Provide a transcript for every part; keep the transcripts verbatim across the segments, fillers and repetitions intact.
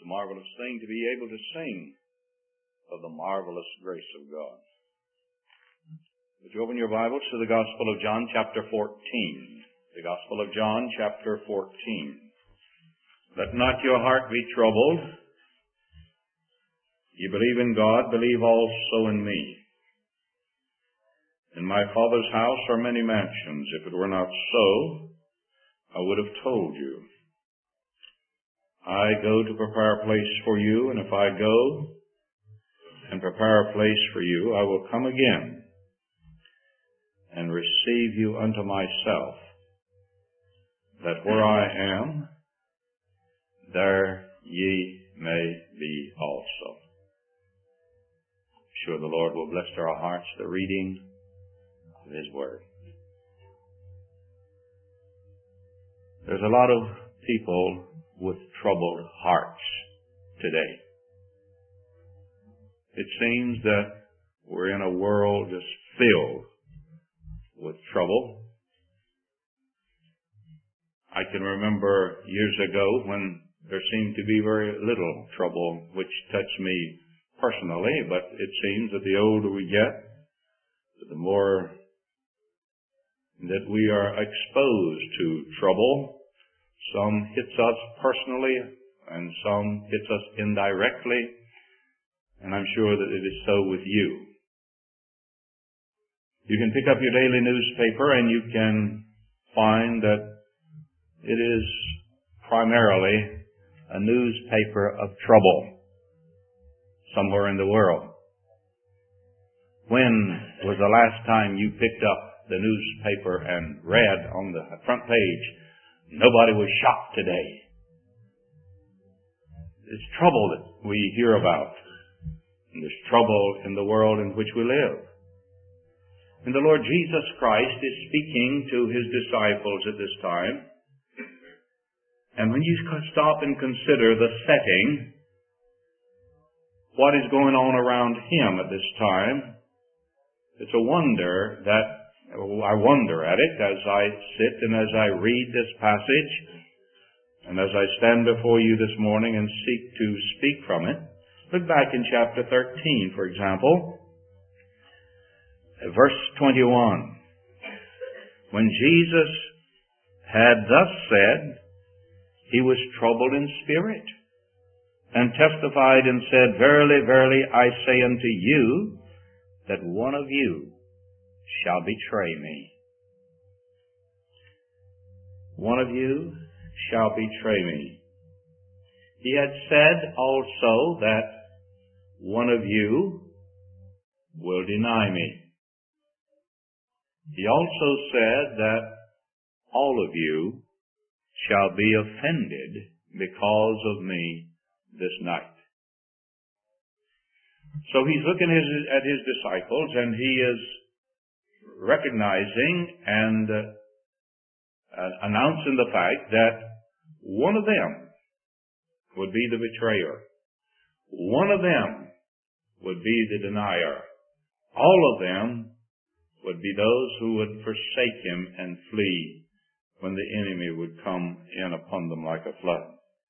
a marvelous thing to be able to sing of the marvelous grace of God. Would you open your Bibles to the Gospel of John, chapter fourteen. The Gospel of John, chapter fourteen. Let not your heart be troubled. Ye believe in God, believe also in me. In my Father's house are many mansions. If it were not so, I would have told you. I go to prepare a place for you, and if I go and prepare a place for you, I will come again and receive you unto myself, that where I am, there ye may be also. I'm sure the Lord will bless to our hearts the reading of His Word. There's a lot of people with troubled hearts today. It seems that we're in a world just filled with trouble. I can remember years ago when there seemed to be very little trouble, which touched me personally, but it seems that the older we get, the more that we are exposed to trouble. Some hits us personally, and some hits us indirectly, and I'm sure that it is so with you. You can pick up your daily newspaper and you can find that it is primarily a newspaper of trouble somewhere in the world. When was the last time you picked up the newspaper and read on the front page, nobody was shot today? There's trouble that we hear about. And there's trouble in the world in which we live. And the Lord Jesus Christ is speaking to His disciples at this time. And when you stop and consider the setting, what is going on around Him at this time, it's a wonder that I wonder at it as I sit and as I read this passage, and as I stand before you this morning and seek to speak from it. Look back in chapter thirteen, for example, verse twenty-one. When Jesus had thus said, He was troubled in spirit, and testified and said, Verily, verily, I say unto you, that one of you shall betray me. One of you shall betray me. He had said also that one of you will deny me. He also said that all of you shall be offended because of me this night. So he's looking at his disciples, and he is recognizing and uh, announcing the fact that one of them would be the betrayer. One of them would be the denier. All of them would be those who would forsake Him and flee when the enemy would come in upon them like a flood.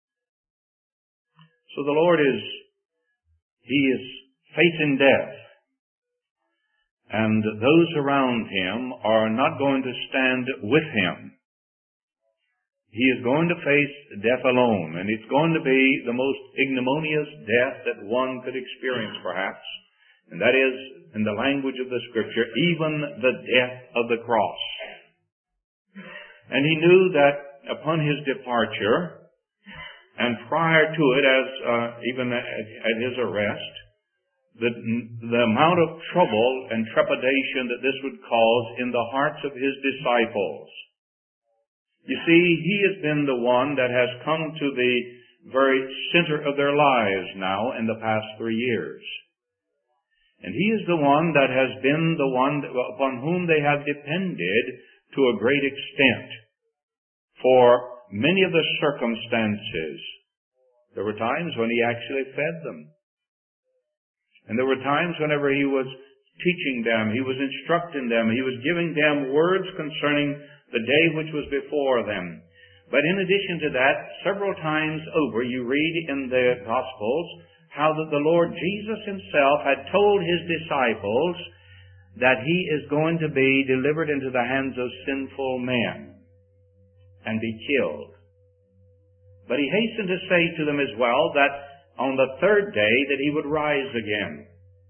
So the Lord is, He is facing death. And those around Him are not going to stand with Him. He is going to face death alone, and it's going to be the most ignominious death that one could experience, perhaps. And that is, in the language of the Scripture, even the death of the cross. And He knew that upon His departure, and prior to it, as uh, even at, at His arrest, the, the amount of trouble and trepidation that this would cause in the hearts of His disciples. You see, He has been the one that has come to the very center of their lives now in the past three years. And He is the one that has been the one upon whom they have depended to a great extent for many of the circumstances. There were times when He actually fed them. And there were times whenever He was teaching them, He was instructing them, He was giving them words concerning the day which was before them. But in addition to that, several times over you read in the Gospels how that the Lord Jesus himself had told his disciples that he is going to be delivered into the hands of sinful men and be killed. But he hastened to say to them as well that on the third day that he would rise again.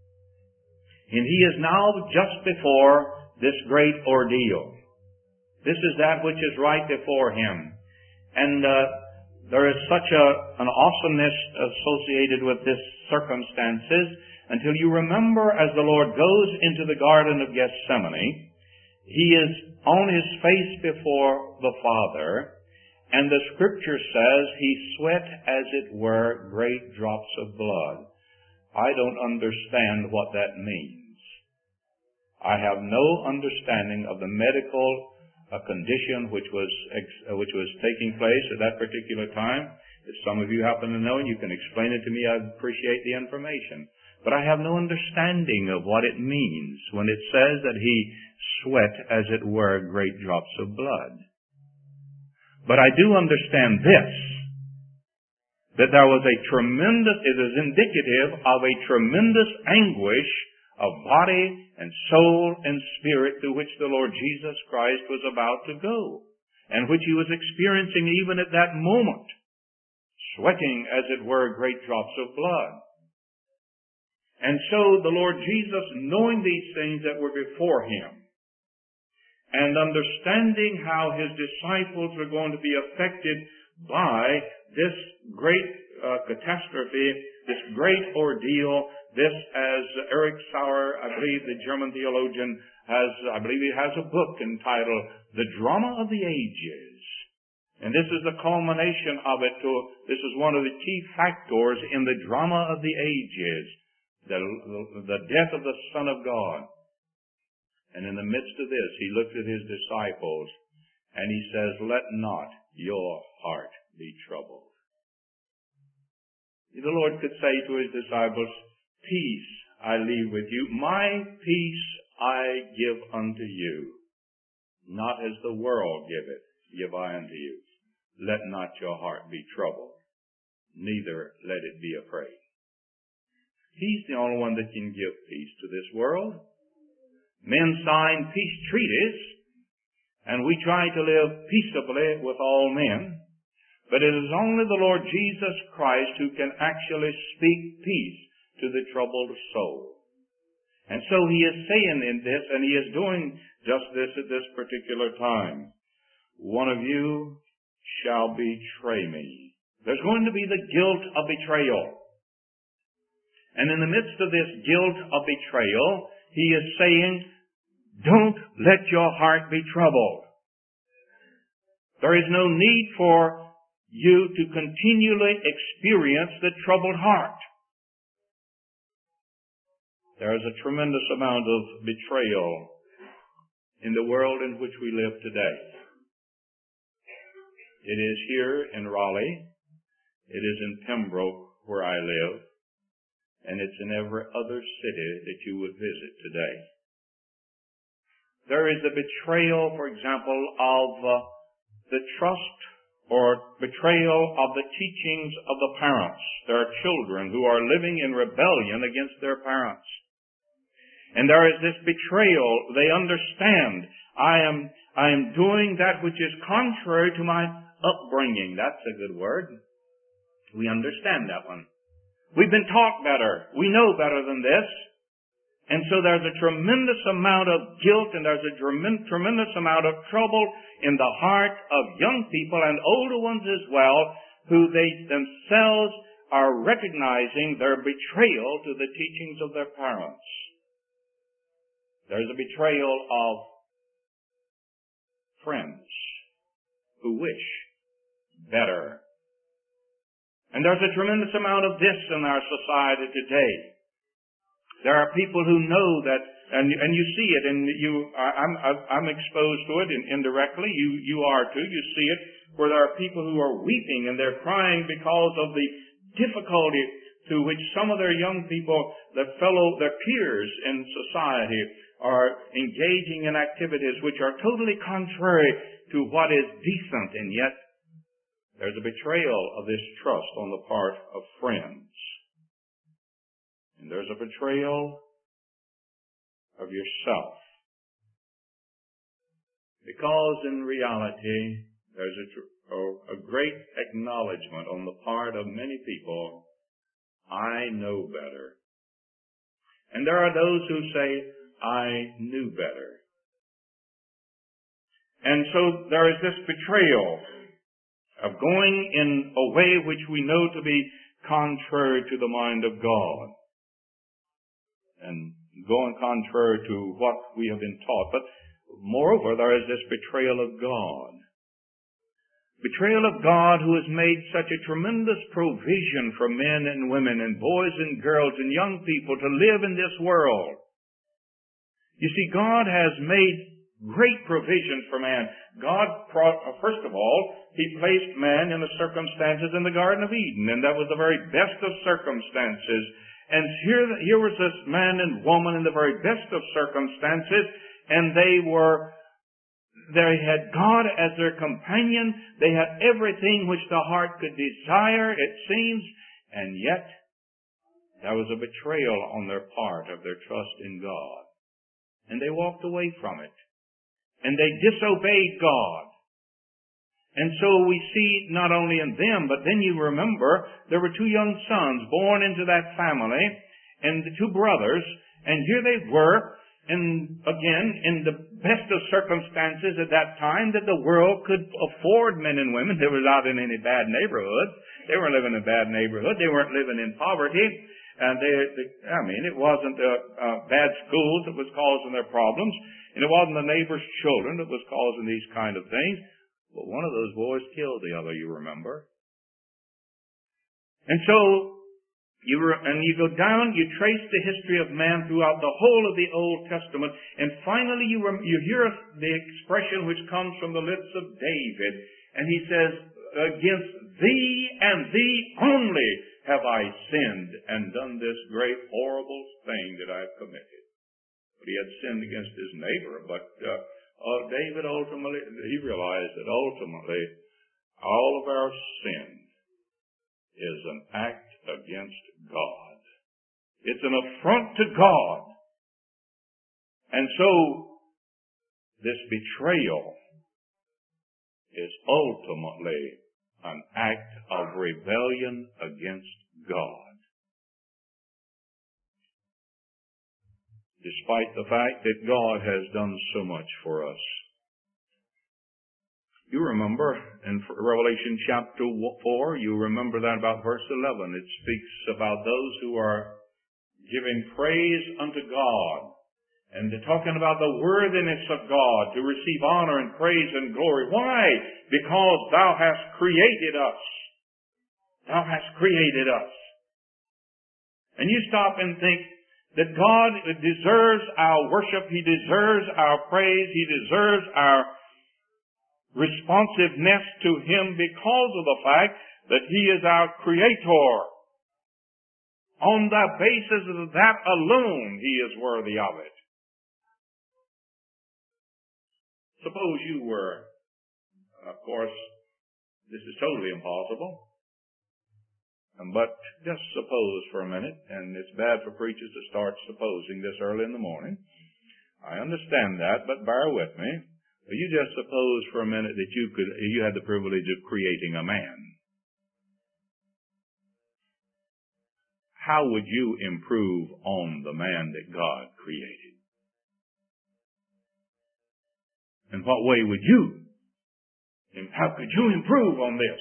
And he is now just before this great ordeal. This is that which is right before him. And uh, there is such a, an awesomeness associated with this circumstances until you remember as the Lord goes into the Garden of Gethsemane, he is on his face before the Father, and the Scripture says he sweat as it were great drops of blood. I don't understand what that means. I have no understanding of the medical uh, condition which was ex- uh, which was taking place at that particular time. If some of you happen to know and you can explain it to me, I'd appreciate the information. But I have no understanding of what it means when it says that he sweat as it were great drops of blood. But I do understand this, that there was a tremendous, it is indicative of a tremendous anguish of body and soul and spirit through which the Lord Jesus Christ was about to go, and which he was experiencing even at that moment, sweating as it were great drops of blood. And so the Lord Jesus, knowing these things that were before him, and understanding how his disciples were going to be affected by this great uh, catastrophe, this great ordeal, this, as Eric Sauer, I believe the German theologian, has, I believe he has a book entitled The Drama of the Ages. And this is the culmination of it. To, this is one of the key factors in the drama of the ages, the, the death of the Son of God. And in the midst of this, he looked at his disciples and he says, "Let not your heart be troubled." The Lord could say to his disciples, "Peace I leave with you. My peace I give unto you. Not as the world giveth, give I unto you. Let not your heart be troubled, neither let it be afraid." He's the only one that can give peace to this world. Men sign peace treaties, and we try to live peaceably with all men, but it is only the Lord Jesus Christ who can actually speak peace to the troubled soul. And so he is saying in this, and he is doing just this at this particular time. One of you shall betray me. There's going to be the guilt of betrayal. And in the midst of this guilt of betrayal, he is saying, don't let your heart be troubled. There is no need for you to continually experience the troubled heart. There is a tremendous amount of betrayal in the world in which we live today. It is here in Raleigh. It is in Pembroke where I live. And it's in every other city that you would visit today. There is the betrayal, for example, of uh, the trust or betrayal of the teachings of the parents. There are children who are living in rebellion against their parents. And there is this betrayal. They understand, I am, I am doing that which is contrary to my upbringing. That's a good word. We understand that one. We've been taught better. We know better than this. And so there's a tremendous amount of guilt and there's a tremendous amount of trouble in the heart of young people and older ones as well, who they themselves are recognizing their betrayal to the teachings of their parents. There's a betrayal of friends who wish better. And there's a tremendous amount of this in our society today. There are people who know that, and and you see it, and you, I'm I'm exposed to it indirectly. You you are too. You see it where there are people who are weeping and they're crying because of the difficulty to which some of their young people, their fellow, their peers in society, are engaging in activities which are totally contrary to what is decent, and yet there's a betrayal of this trust on the part of friends. And there's a betrayal of yourself. Because in reality, there's a, a, a great acknowledgement on the part of many people, I know better. And there are those who say, I knew better. And so there is this betrayal of going in a way which we know to be contrary to the mind of God. And going contrary to what we have been taught. But moreover, there is this betrayal of God. Betrayal of God who has made such a tremendous provision for men and women and boys and girls and young people to live in this world. You see, God has made great provisions for man. God, first of all, He placed man in the circumstances in the Garden of Eden, and that was the very best of circumstances. And here, here was this man and woman in the very best of circumstances, and they were, they had God as their companion. They had everything which the heart could desire, it seems, and yet there was a betrayal on their part of their trust in God. And they walked away from it. And they disobeyed God. And so we see not only in them, but then you remember there were two young sons born into that family, and the two brothers, and here they were, and again, in the best of circumstances at that time that the world could afford men and women. They were not in any bad neighborhood. They weren't living in a bad neighborhood. They weren't living in poverty. And they, they I mean, it wasn't uh, uh, bad schools that was causing their problems, and it wasn't the neighbor's children that was causing these kind of things. But one of those boys killed the other, you remember. And so, you re- and you go down, you trace the history of man throughout the whole of the Old Testament, and finally you rem- you hear the expression which comes from the lips of David, and he says, against thee and thee only have I sinned and done this great horrible thing that I have committed. But he had sinned against his neighbor, but uh, uh, David ultimately, he realized that ultimately all of our sin is an act against God. It's an affront to God. And so this betrayal is ultimately an act of rebellion against God. Despite the fact that God has done so much for us. You remember in Revelation chapter four, you remember that about verse eleven. It speaks about those who are giving praise unto God. And they're talking about the worthiness of God to receive honor and praise and glory. Why? Because thou hast created us. Thou hast created us. And you stop and think that God deserves our worship. He deserves our praise. He deserves our responsiveness to Him because of the fact that He is our Creator. On the basis of that alone, He is worthy of it. Suppose you were, of course, this is totally impossible, but just suppose for a minute, and it's bad for preachers to start supposing this early in the morning. I understand that, but bear with me. You just suppose for a minute that you could, you had the privilege of creating a man. How would you improve on the man that God created? In what way would you? How could you improve on this?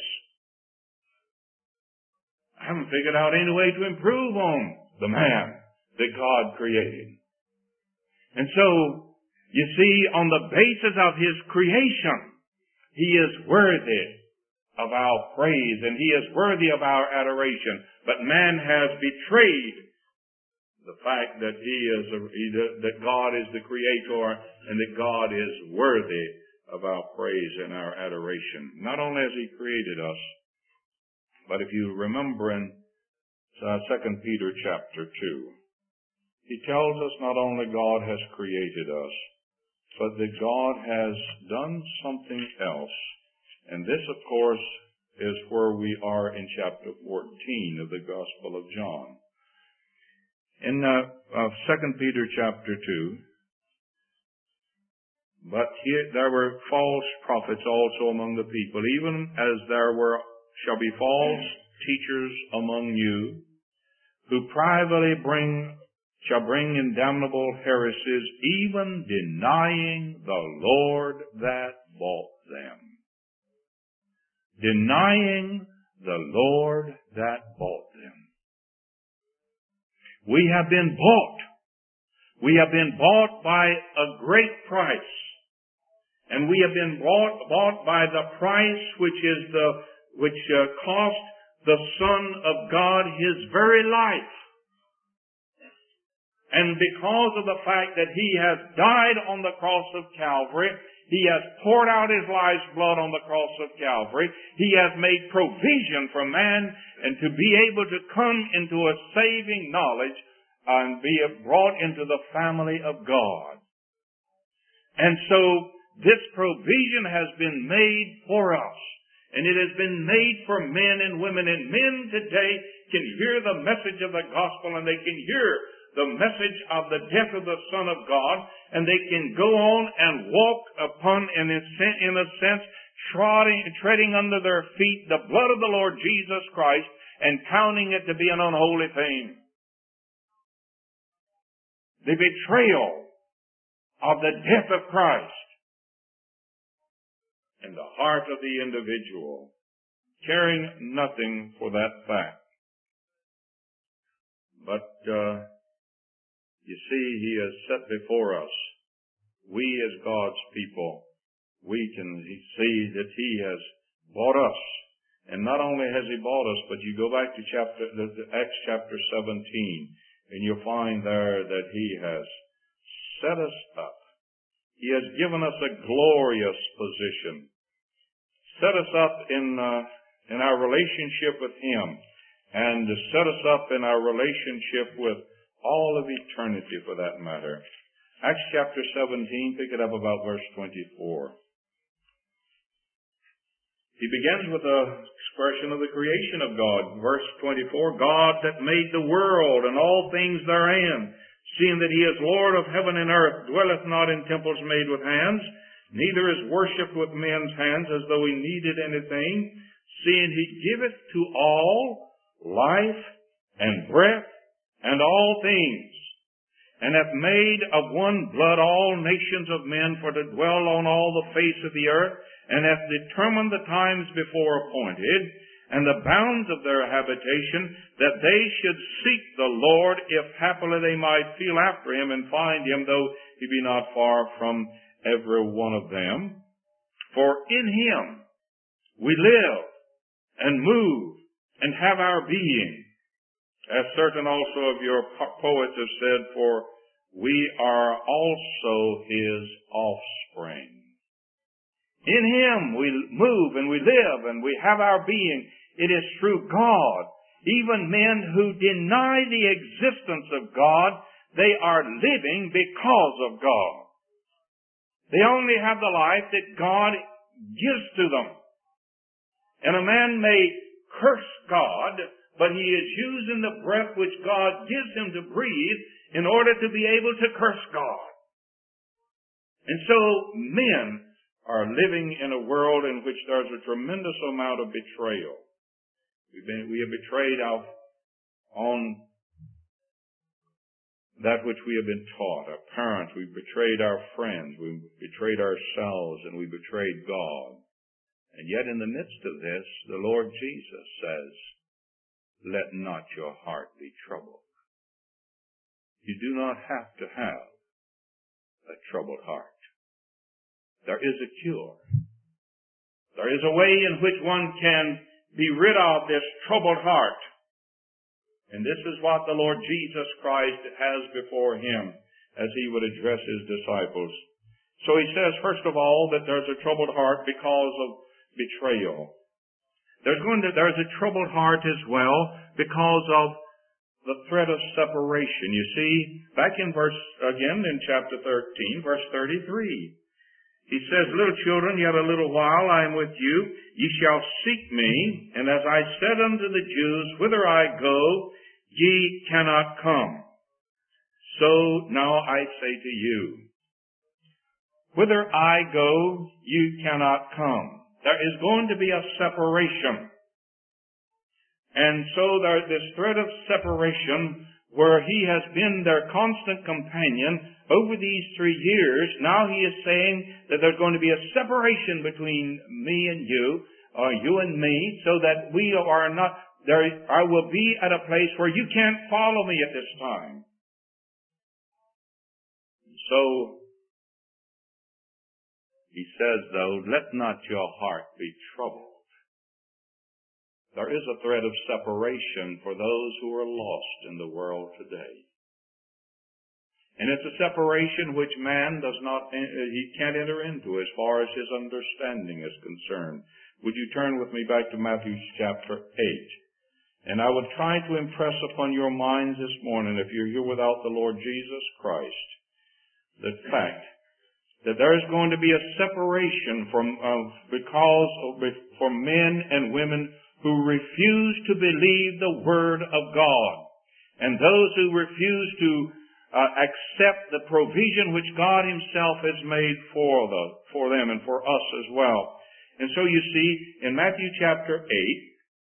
I haven't figured out any way to improve on the man that God created. And so, you see, on the basis of His creation, He is worthy of our praise and He is worthy of our adoration. But man has betrayed the fact that He is a, that God is the Creator and that God is worthy of our praise and our adoration. Not only has He created us, but if you remember in uh, Second Peter chapter two, he tells us not only God has created us, but that God has done something else. And this, of course, is where we are in chapter fourteen of the Gospel of John. In uh, uh, Second Peter chapter two, but here there were false prophets also among the people, even as there were shall be false teachers among you, who privately bring shall bring in damnable heresies, even denying the Lord that bought them. Denying the Lord that bought them. We have been bought. We have been bought by a great price. And we have been bought, bought by the price which is the, which uh, cost the Son of God His very life. And because of the fact that He has died on the cross of Calvary, He has poured out His life's blood on the cross of Calvary, He has made provision for man and to be able to come into a saving knowledge and be brought into the family of God. And so this provision has been made for us. And it has been made for men and women. And men today can hear the message of the gospel, and they can hear the message of the death of the Son of God, and they can go on and walk upon, in a sense, treading, treading under their feet the blood of the Lord Jesus Christ and counting it to be an unholy thing. The betrayal of the death of Christ in the heart of the individual, caring nothing for that fact. But, uh, you see, He has set before us, we as God's people, we can see that He has bought us. And not only has He bought us, but you go back to chapter, Acts chapter seventeen, and you'll find there that He has set us up. He has given us a glorious position. Set us up in, uh, in our relationship with Him, and to set us up in our relationship with all of eternity, for that matter. Acts chapter seventeen, pick it up about verse twenty-four. He begins with the expression of the creation of God. Verse twenty-four, God that made the world and all things therein, seeing that He is Lord of heaven and earth, dwelleth not in temples made with hands, neither is worshipped with men's hands as though He needed anything, seeing He giveth to all life and breath and all things, and hath made of one blood all nations of men for to dwell on all the face of the earth, and hath determined the times before appointed, and the bounds of their habitation, that they should seek the Lord, if happily they might feel after Him and find Him, though He be not far from every one of them. For in Him we live and move and have our being, as certain also of your poets have said, for we are also His offspring. In Him we move and we live and we have our being. It is through God. Even men who deny the existence of God, they are living because of God. They only have the life that God gives to them. And a man may curse God, but he is using the breath which God gives him to breathe in order to be able to curse God. And so men are living in a world in which there's a tremendous amount of betrayal. We've been, we have betrayed our, on that which we have been taught. Our parents, we've betrayed our friends, we've betrayed ourselves, and we betrayed God. And yet in the midst of this, the Lord Jesus says, let not your heart be troubled. You do not have to have a troubled heart. There is a cure. There is a way in which one can be rid of this troubled heart. And this is what the Lord Jesus Christ has before Him as He would address His disciples. So He says, first of all, that there's a troubled heart because of betrayal. There's going to, there's a troubled heart as well because of the threat of separation. You see, back in verse, again in chapter thirteen, verse thirty-three, He says, little children, yet a little while I am with you. Ye shall seek me. And as I said unto the Jews, whither I go, ye cannot come. So now I say to you, whither I go, you cannot come. There is going to be a separation. And so there, this thread of separation, where he has been their constant companion over these three years, now he is saying that there's going to be a separation between me and you, or you and me, so that we are not, there, I will be at a place where you can't follow me at this time. So, he says, though, let not your heart be troubled. There is a thread of separation for those who are lost in the world today. And it's a separation which man does not, he can't enter into as far as his understanding is concerned. Would you turn with me back to Matthew chapter eight? And I would try to impress upon your minds this morning, if you're here without the Lord Jesus Christ, the fact that there is going to be a separation from, uh, because of, for men and women who refuse to believe the Word of God, and those who refuse to uh, accept the provision which God Himself has made for the for them and for us as well. And so you see, in Matthew chapter eight,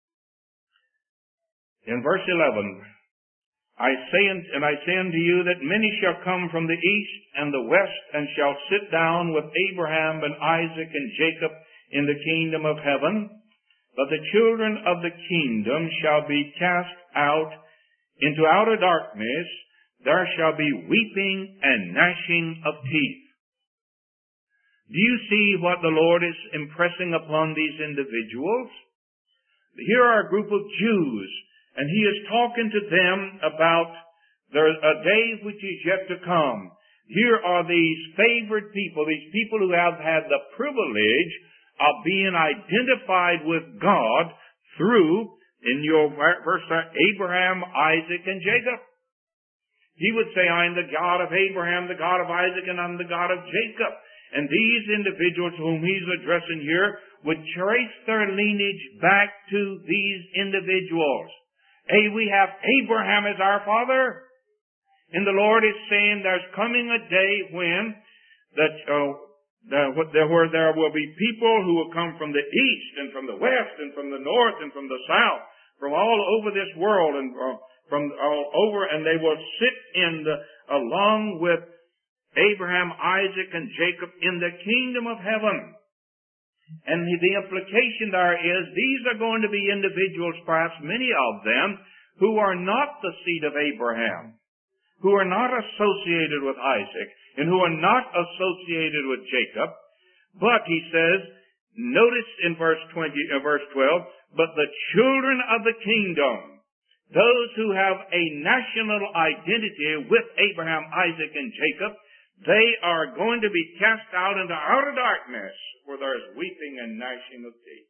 in verse eleven, I say, and I say unto you that many shall come from the east and the west, and shall sit down with Abraham and Isaac and Jacob in the kingdom of heaven. But the children of the kingdom shall be cast out into outer darkness. There shall be weeping and gnashing of teeth. Do you see what the Lord is impressing upon these individuals? Here are a group of Jews, and He is talking to them about there's a day which is yet to come. Here are these favored people, these people who have had the privilege of being identified with God through, in your verse, Abraham, Isaac, and Jacob. He would say, I am the God of Abraham, the God of Isaac, and I'm the God of Jacob. And these individuals whom he's addressing here would trace their lineage back to these individuals. Hey, we have Abraham as our father. And the Lord is saying there's coming a day when that uh, the, where there will be people who will come from the east and from the west and from the north and from the south, from all over this world and uh, from all over, and they will sit in the, along with Abraham, Isaac, and Jacob in the kingdom of heaven. And the implication there is these are going to be individuals, perhaps many of them, who are not the seed of Abraham, who are not associated with Isaac, and who are not associated with Jacob. But, he says, notice in verse twenty, uh, verse twelve, but the children of the kingdom, those who have a national identity with Abraham, Isaac, and Jacob, they are going to be cast out into outer darkness, where there is weeping and gnashing of teeth.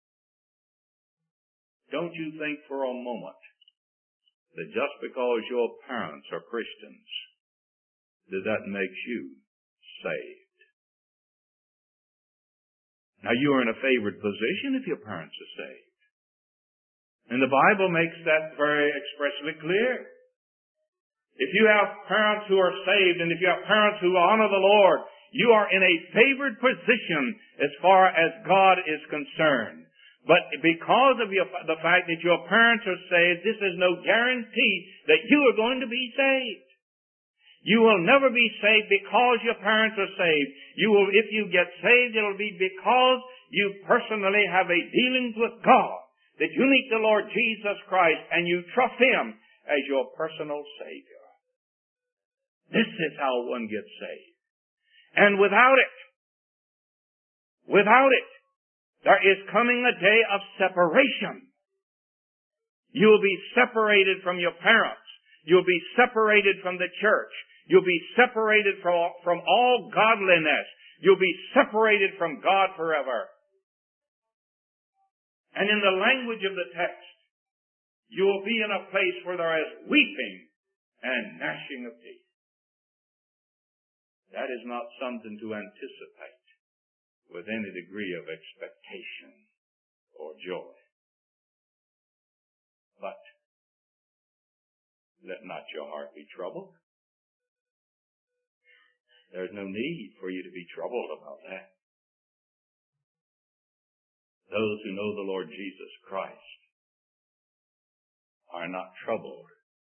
Don't you think for a moment that just because your parents are Christians, that that makes you saved. Now, you are in a favored position if your parents are saved. And the Bible makes that very expressly clear. If you have parents who are saved, and if you have parents who honor the Lord, you are in a favored position as far as God is concerned. But because of your, the fact that your parents are saved, this is no guarantee that you are going to be saved. You will never be saved because your parents are saved. You will, if you get saved, it will be because you personally have a dealings with God, that you meet the Lord Jesus Christ and you trust Him as your personal Savior. This is how one gets saved. And without it, without it, there is coming a day of separation. You will be separated from your parents. You'll be separated from the church. You'll be separated from, from all godliness. You'll be separated from God forever. And in the language of the text, you will be in a place where there is weeping and gnashing of teeth. That is not something to anticipate. with any degree of expectation or joy. But let not your heart be troubled. There's no need for you to be troubled about that. Those who know the Lord Jesus Christ are not troubled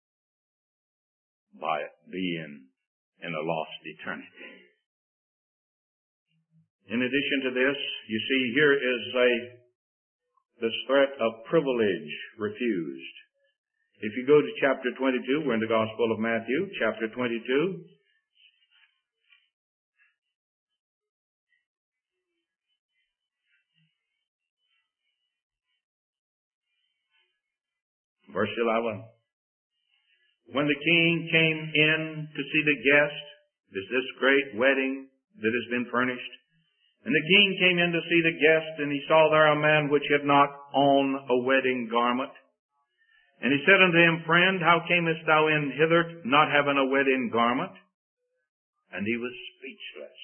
by being in a lost eternity. In addition to this, you see, here is a this threat of privilege refused. If you go to chapter twenty-two, we're in the Gospel of Matthew, chapter twenty-two. Verse eleven. When the king came in to see the guest, is this great wedding that has been furnished? And the king came in to see the guest, and he saw there a man which had not on a wedding garment. And he said unto him, Friend, how camest thou in hither, not having a wedding garment? And he was speechless.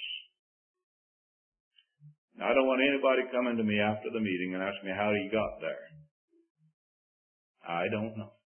Now, I don't want anybody coming to me after the meeting and ask me how he got there. I don't know.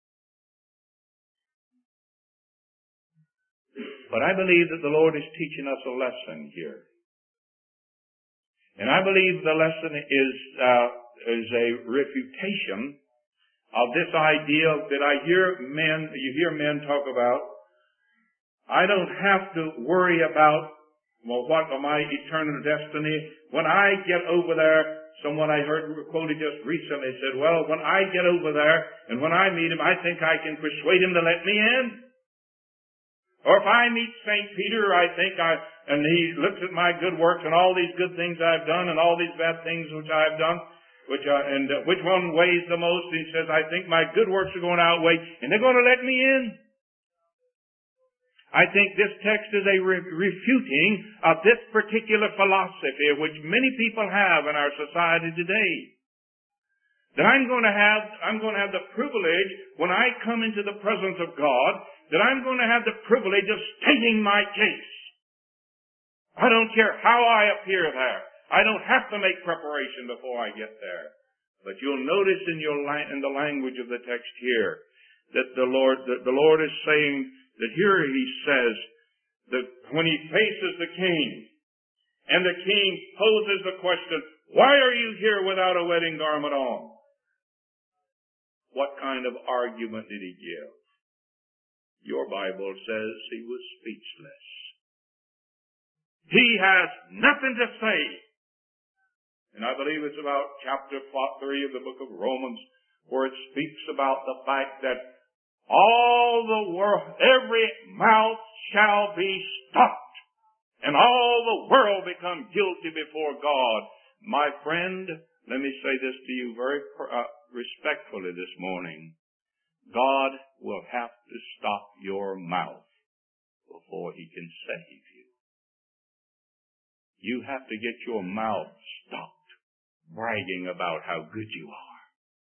But I believe that the Lord is teaching us a lesson here. And I believe the lesson is, uh, is a refutation of this idea that I hear men, you hear men talk about. I don't have to worry about, well, what are my eternal destiny? When I get over there, someone I heard quoted just recently said, well, when I get over there and when I meet him, I think I can persuade him to let me in. Or if I meet Saint Peter, I think I, and he looks at my good works and all these good things I've done and all these bad things which I've done, which I, and uh, which one weighs the most? He says, I think my good works are going to outweigh, and they're going to let me in. I think this text is a re- refuting of this particular philosophy which many people have in our society today. That I'm going to have, I'm going to have the privilege when I come into the presence of God, that I'm going to have the privilege of stating my case. I don't care how I appear there. I don't have to make preparation before I get there. But you'll notice in your in the language of the text here that the Lord that the Lord is saying that here he says that when he faces the king, and the king poses the question, why are you here without a wedding garment on? What kind of argument did he give? Your Bible says he was speechless. He has nothing to say. And I believe it's about chapter three of the book of Romans where it speaks about the fact that all the world, every mouth shall be stopped and all the world become guilty before God. My friend, let me say this to you very uh, respectfully this morning. God will have to stop your mouth before he can save you. You have to get your mouth stopped bragging about how good you are.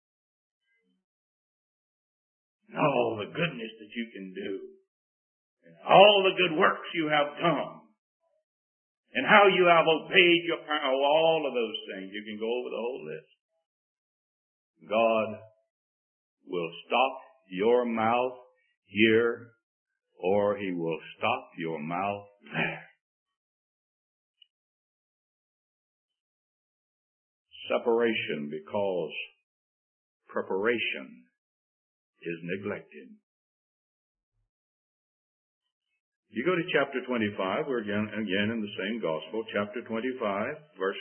And all the goodness that you can do. And all the good works you have done. And how you have obeyed your parents. Oh, all of those things. You can go over the whole list. God will stop your mouth here, or he will stop your mouth there. Separation because preparation is neglected. You go to chapter twenty-five, we're again, again in the same gospel, chapter twenty-five, verse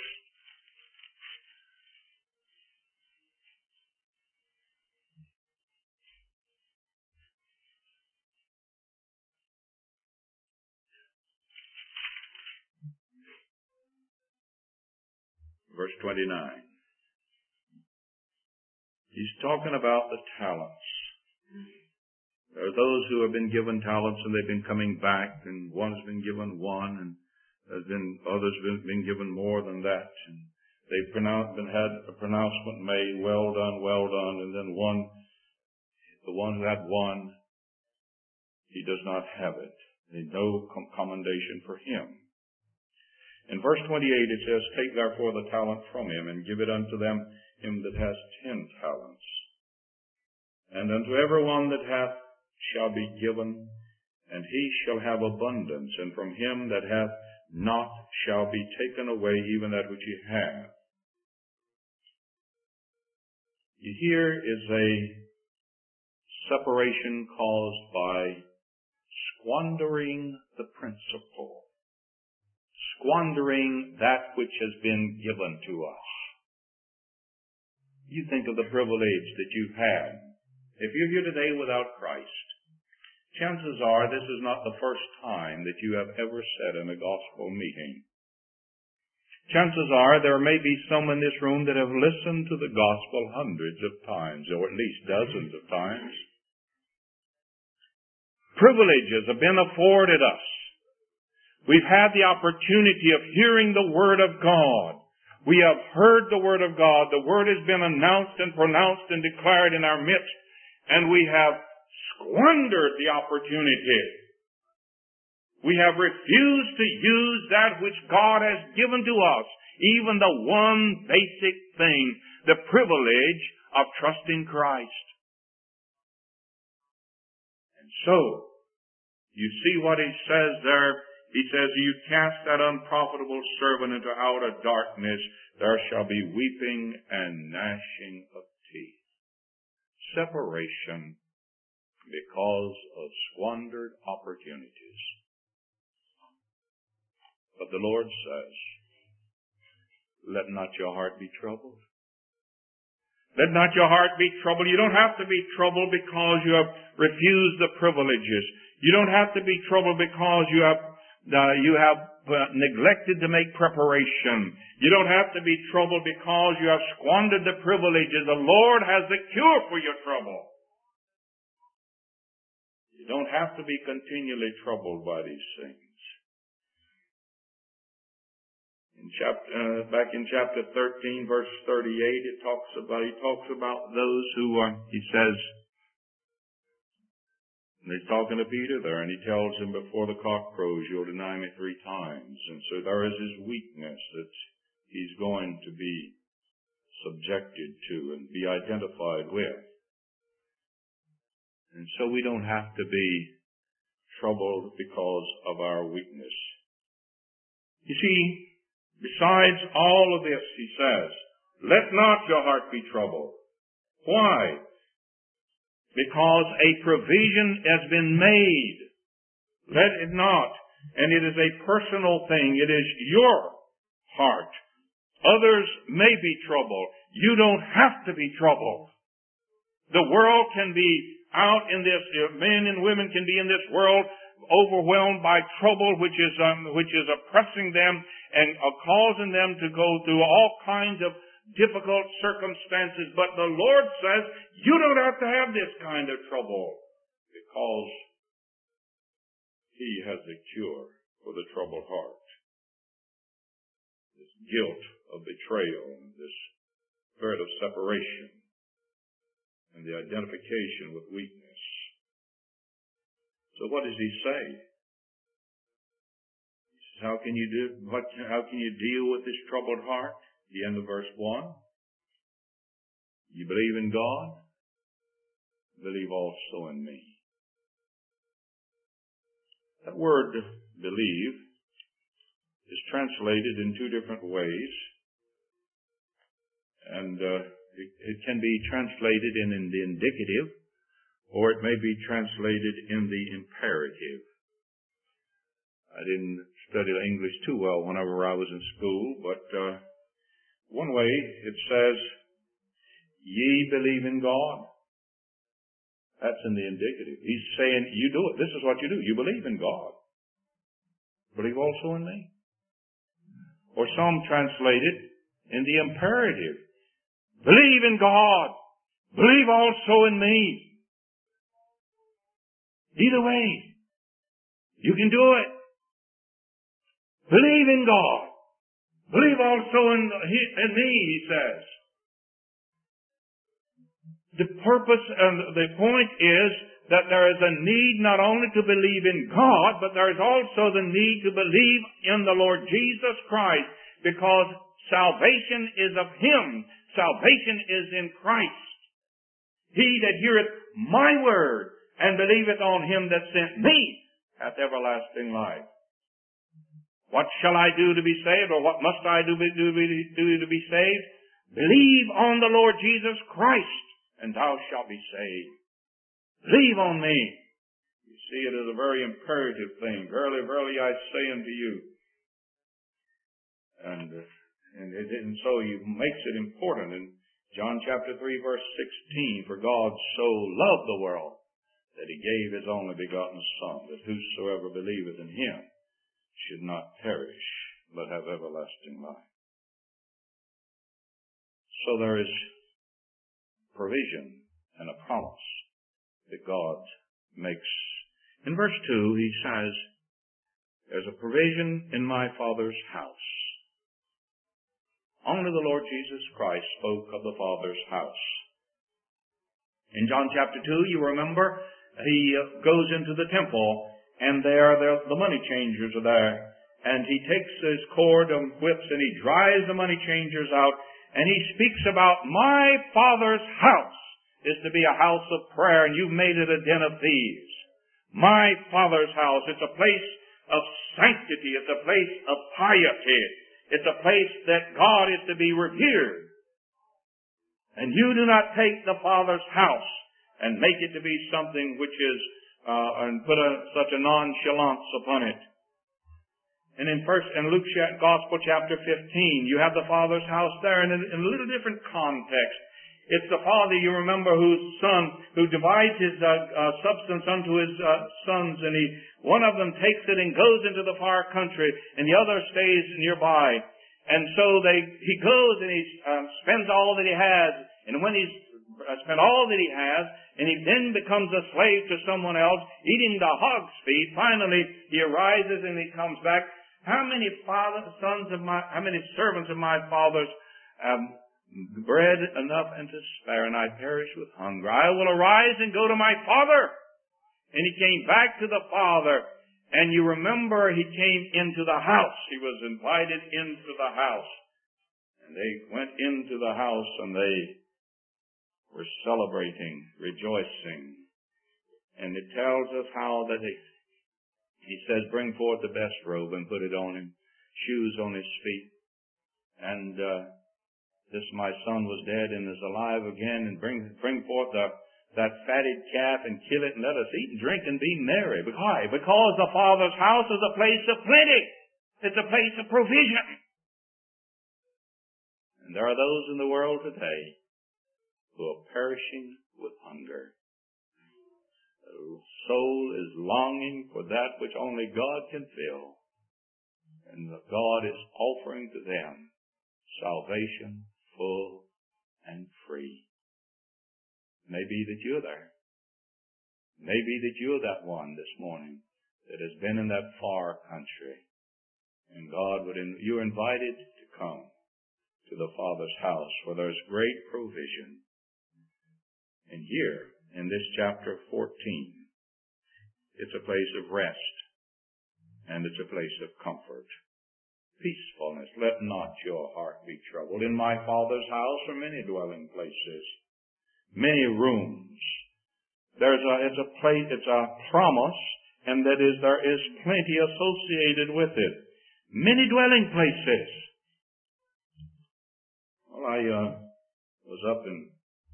verse twenty-nine. He's talking about the talents. There are those who have been given talents and they've been coming back, and one has been given one, and there's been others been, been given more than that. And they've pronounced, been had a pronouncement made, well done, well done, and then one, the one who had one, he does not have it. There's no commendation for him. In verse twenty-eight it says, Take therefore the talent from him, and give it unto them him that has ten talents. And unto every one that hath shall be given, and he shall have abundance, and from him that hath not shall be taken away even that which he hath. Here is a separation caused by squandering the principle, squandering that which has been given to us. You think of the privilege that you've had. If you're here today without Christ, chances are this is not the first time that you have ever said in a gospel meeting. Chances are there may be some in this room that have listened to the gospel hundreds of times, or at least dozens of times. Privileges have been afforded us. We've had the opportunity of hearing the Word of God. We have heard the Word of God. The Word has been announced and pronounced and declared in our midst, and we have squandered the opportunity. We have refused to use that which God has given to us, even the one basic thing, the privilege of trusting Christ. And so, you see what he says there. He says, You cast that unprofitable servant into outer darkness, there shall be weeping and gnashing of teeth. Separation because of squandered opportunities. But the Lord says, Let not your heart be troubled. Let not your heart be troubled. You don't have to be troubled because you have refused the privileges. You don't have to be troubled because you have uh, you have uh, neglected to make preparation. You don't have to be troubled because you have squandered the privileges. The Lord has the cure for your trouble. You don't have to be continually troubled by these things. In chapter, uh, back in chapter thirteen, verse thirty-eight, it talks about, he talks about those who are, he says, and he's talking to Peter there, and he tells him, Before the cock crows, you'll deny me three times. And so there is his weakness that he's going to be subjected to and be identified with. And so we don't have to be troubled because of our weakness. You see, besides all of this, he says, Let not your heart be troubled. Why? Because a provision has been made. Let it not. And it is a personal thing. It is your heart. Others may be troubled. You don't have to be troubled. The world can be out in this, men and women can be in this world overwhelmed by trouble which is um, which is oppressing them and uh, causing them to go through all kinds of difficult circumstances. But the Lord says, you don't have to have this kind of trouble because He has a cure for the troubled heart. This guilt of betrayal, this spirit of separation, and the identification with weakness. So what does he say? He says, how can you do, what, how can you deal with this troubled heart? The end of verse one. You believe in God, believe also in me. That word believe is translated in two different ways. And uh, it, it can be translated in, in the indicative, or it may be translated in the imperative. I didn't study English too well whenever I was in school, but uh, one way it says, ye believe in God. That's in the indicative. He's saying, you do it. This is what you do. You believe in God. Believe also in me. Or some translate it in the imperative. Believe in God. Believe also in me. Either way, you can do it. Believe in God. Believe also in, in me, he says. The purpose and the point is that there is a need not only to believe in God, but there is also the need to believe in the Lord Jesus Christ, because salvation is of Him. Salvation is in Christ. He that heareth my word and believeth on Him that sent me hath everlasting life. What shall I do to be saved, or what must I do, do, do to be saved? Believe on the Lord Jesus Christ, and thou shalt be saved. Believe on me. You see, it is a very imperative thing. Verily, verily, I say unto you. And, uh, and, it, and so he makes it important in John chapter three, verse sixteen. For God so loved the world that He gave His only begotten Son, that whosoever believeth in Him should not perish, but have everlasting life. So there is provision and a promise that God makes. In verse two, he says, there's a provision in my Father's house. Only the Lord Jesus Christ spoke of the Father's house. In John chapter two, you remember, he goes into the temple, and there, there the money changers are there. And he takes his cord and whips, and he drives the money changers out, and he speaks about, my Father's house is to be a house of prayer, and you've made it a den of thieves. My Father's house, it's a place of sanctity. It's a place of piety. It's a place that God is to be revered. And you do not take the Father's house and make it to be something which is, uh, and put a, such a nonchalance upon it. And in first, in Luke's Gospel chapter fifteen, you have the Father's house there in a, in a little different context. It's the Father, you remember, whose Son, who divides His uh, uh, substance unto His uh, sons, and he, one of them takes it and goes into the far country, and the other stays nearby. And so they, he goes and he uh, spends all that he has, and when he's spent all that he has, and he then becomes a slave to someone else, eating the hog's feet, finally he arises and he comes back. How many father, sons of my, how many servants of my father's um, bread enough and to spare, and I perish with hunger? I will arise and go to my father. And he came back to the Father, and you remember he came into the house. He was invited into the house. And they went into the house, and they were celebrating, rejoicing. And it tells us how that he, he says, bring forth the best robe and put it on him, shoes on his feet. And uh, this my son was dead and is alive again, and bring bring forth the, that fatted calf and kill it, and let us eat and drink and be merry. Why? Because the Father's house is a place of plenty. It's a place of provision. And there are those in the world today who are perishing with hunger. The soul is longing for that which only God can fill. And God is offering to them salvation, full and free. Maybe that you're there. Maybe that you're that one this morning that has been in that far country. And God would, in, you're invited to come to the Father's house where there's great provision. And here, in this chapter fourteen, it's a place of rest, and it's a place of comfort. Peacefulness. Let not your heart be troubled. In my Father's house are many dwelling places, many rooms. There's a, it's a place, it's a promise, and that is, there is plenty associated with it. Many dwelling places. Well, I uh, was up in,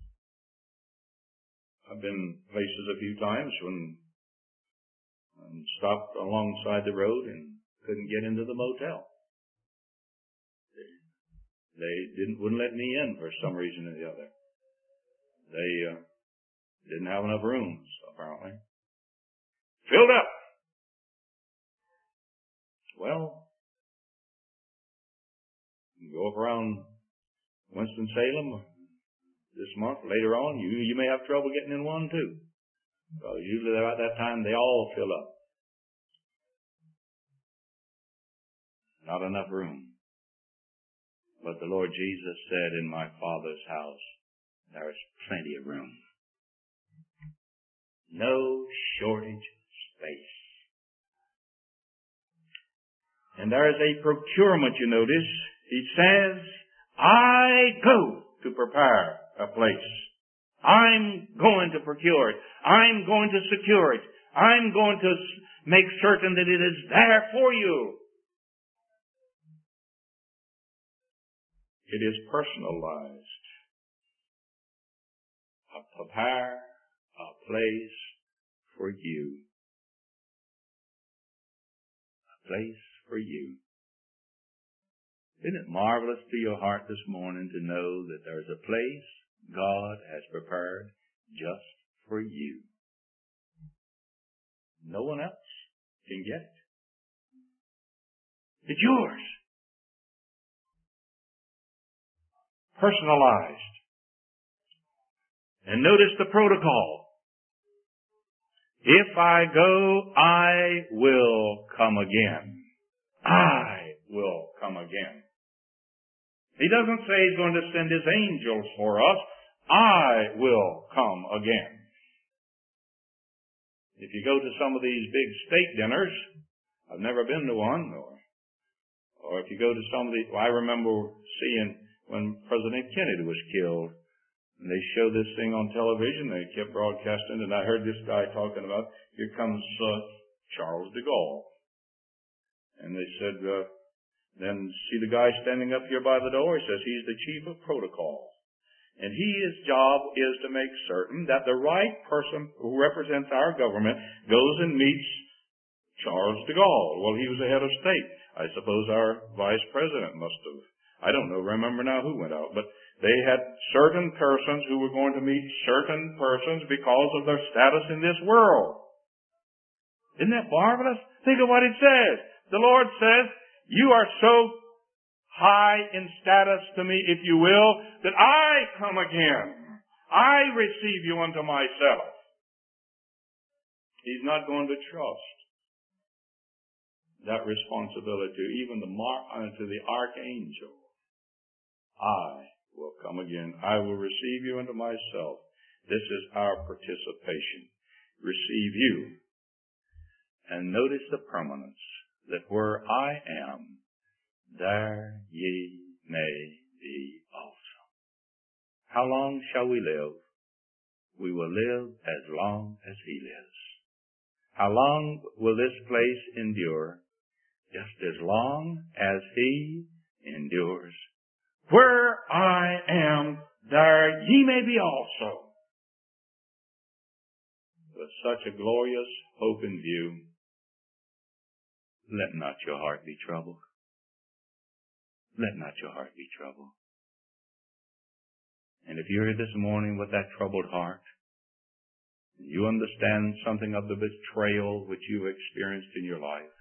I've been places a few times when I stopped alongside the road and couldn't get into the motel. They didn't wouldn't let me in for some reason or the other. They uh, didn't have enough rooms, apparently. Filled up. Well, you go up around Winston-Salem this month. Later on, you you may have trouble getting in one too. Because usually at that time they all fill up. Not enough room. But the Lord Jesus said, in my Father's house, there is plenty of room. No shortage of space. And there is a procurement, you notice. He says, I go to prepare a place. I'm going to procure it. I'm going to secure it. I'm going to make certain that it is there for you. It is personalized. I prepare a place for you. A place for you. Isn't it marvelous to your heart this morning to know that there's a place God has prepared just for you? No one else can get it. It's yours. Personalized. And notice the protocol. If I go, I will come again. I will come again. He doesn't say He's going to send His angels for us. I will come again. If you go to some of these big state dinners, I've never been to one, or, or if you go to some of the, well, I remember seeing when President Kennedy was killed, and they showed this thing on television, they kept broadcasting, and I heard this guy talking about, here comes uh, Charles de Gaulle. And they said, uh, then see the guy standing up here by the door? He says he's the chief of protocol. And he, his job is to make certain that the right person who represents our government goes and meets Charles de Gaulle. Well, he was the head of state. I suppose our vice president must have. I don't know, remember now who went out, but they had certain persons who were going to meet certain persons because of their status in this world. Isn't that marvelous? Think of what it says. The Lord says, you are so high in status to me, if you will, that I come again. I receive you unto myself. He's not going to trust that responsibility to even the mar- uh, to the archangel. I will come again. I will receive you unto myself. This is our participation. Receive you. And notice the permanence, that where I am, there ye may be also. How long shall we live? We will live as long as He lives. How long will this place endure? Just as long as He endures. Where I am, there ye may be also. With such a glorious hope in view, let not your heart be troubled. Let not your heart be troubled. And if you're here this morning with that troubled heart, and you understand something of the betrayal which you've experienced in your life,